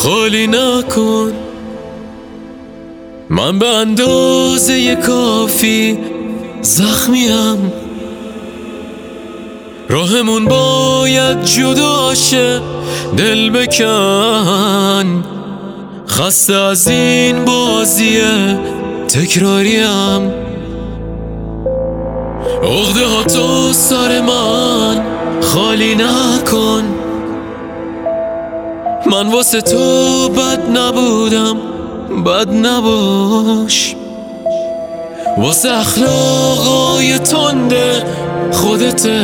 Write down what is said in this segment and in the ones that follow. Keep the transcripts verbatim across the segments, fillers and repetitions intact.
خالی نکن. من به اندازه کافی زخمیم، راهمون باید جدا شه، دل بکن. خسته از این بازی تکراریم، عقده ها تو سر من خالی نکن. من واسه تو بد نبودم، بد نباش. واسه اخلاقای تنده خودته.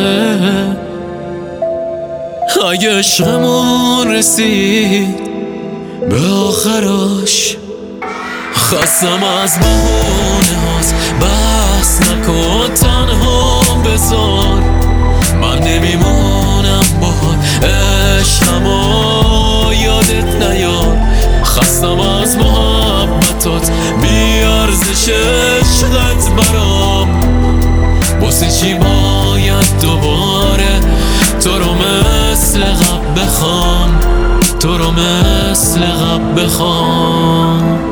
اگه عشقمون رسید به آخراش، خستم از بهونه هاست، بس نکن تنها بذار. من نمیمونم باهات، عشقمو یادت نیار. خستم از محبتات، بی ارزش عشقت برام. واسه چی باید دوباره تو رو مثل قبل بخوام، تو رو مثل قبل بخوام.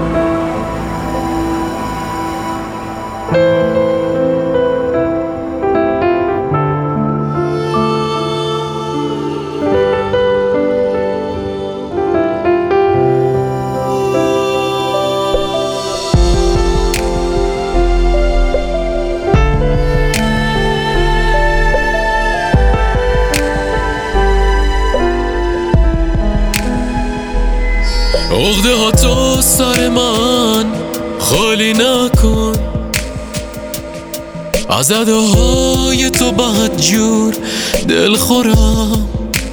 عقده ها تو سر من خالی نکن. از اداهای تو بدجور دل خورم.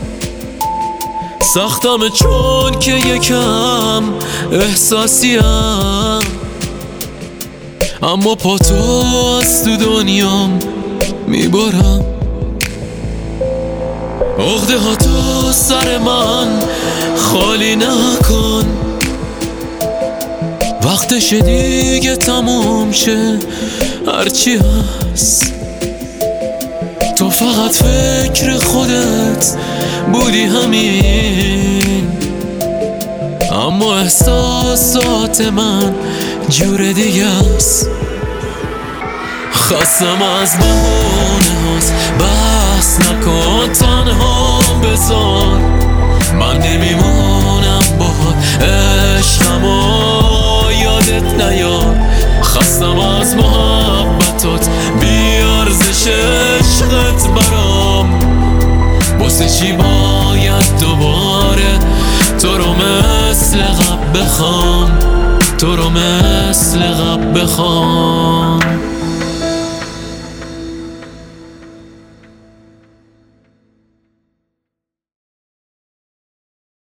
سختمه چون که یکم احساسیم، اما پا تو از تو دنیام میبرم. عقده ها تو سر من خالی نکن. وقتش دیگه تموم شه، هرچی هست. تو فقط فکر خودت بودی همین، اما احساسات من جور دیگه است. خستم از بهونه هاست، بس نکن تنها بذار. من نمیمونم باهات، عشقمو یادت نیار. خستم از محبتات، بی ارزش عشقت برام. واسه چی باید دوباره تو رو مثل قبل بخوام، تو رو مثل قبل بخوام.